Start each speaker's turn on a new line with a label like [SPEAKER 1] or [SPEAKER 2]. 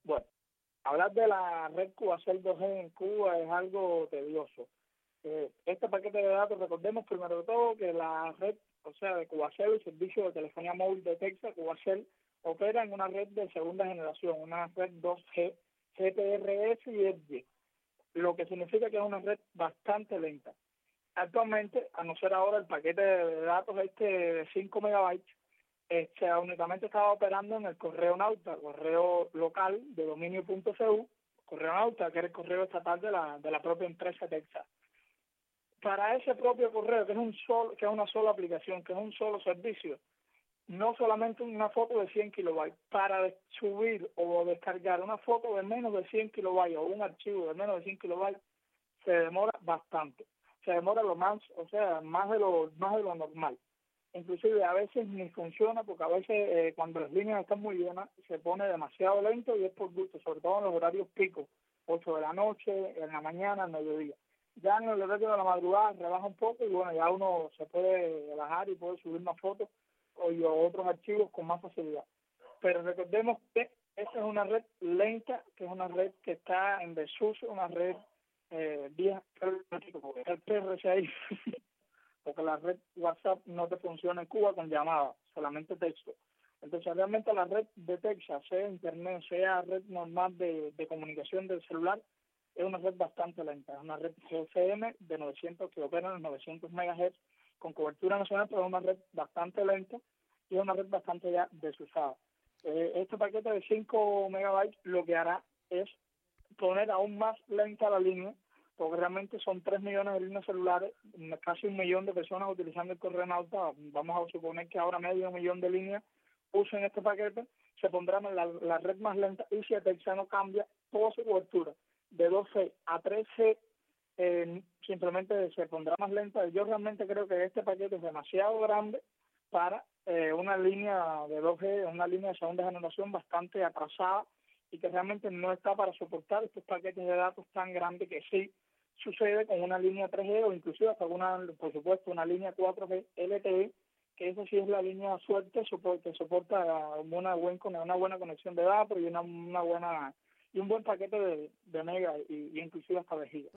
[SPEAKER 1] Bueno, hablar de la red Cubacel 2G en Cuba es algo tedioso. Este paquete de datos, recordemos primero de todo que la red, o sea, de Cubacel, el servicio de telefonía móvil de Texas, Cubacel, opera en una red de segunda generación, una red 2G, GPRS y EDGE, lo que significa que es una red bastante lenta. Actualmente, a no ser ahora el paquete de datos este de 5 megabytes, únicamente estaba operando en el correo Nauta, correo local de dominio.cu, correo Nauta, que era el correo estatal de la propia empresa Texas. Para ese propio correo, que es una sola aplicación, que es un solo servicio, no solamente una foto de 100 kilobytes, para subir o descargar una foto de menos de 100 kilobytes o un archivo de menos de 100 kilobytes, se demora bastante. Se demora lo más, o sea, más de lo normal. Inclusive a veces ni funciona porque a veces cuando las líneas están muy llenas se pone demasiado lento y es por gusto, sobre todo en los horarios picos, 8 de la noche, en la mañana, al mediodía. Ya en el horario de la madrugada rebaja un poco y bueno, ya uno se puede bajar y puede subir más fotos y otros archivos con más facilidad. Pero recordemos que esa es una red lenta, que es una red que está en desuso, una red vía porque el PRCI, porque la red WhatsApp no te funciona en Cuba con llamadas, solamente texto. Entonces realmente la red de Texas, sea internet, sea red normal de comunicación del celular, es una red bastante lenta, es una red GSM de 900 que opera en 900 MHz con cobertura nacional, pero es una red bastante lenta y es una red bastante ya desusada. Este paquete de 5 megabytes lo que hará es poner aún más lenta la línea, porque realmente son 3 millones de líneas celulares, casi 1 millón de personas utilizando el correo Nauta. Vamos a suponer que ahora 500.000 de líneas usen este paquete, se pondrá la red más lenta y si Texas no cambia toda su cobertura de 2G a 3G, simplemente se pondrá más lenta. Yo realmente creo que este paquete es demasiado grande para una línea de 2G, una línea de segunda generación bastante atrasada y que realmente no está para soportar estos paquetes de datos tan grandes que sí sucede con una línea 3G o inclusive hasta por supuesto, una línea 4G LTE, que eso sí es la línea suerte que soporta una buena conexión de datos y un buen paquete de mega y inclusive hasta de gigas.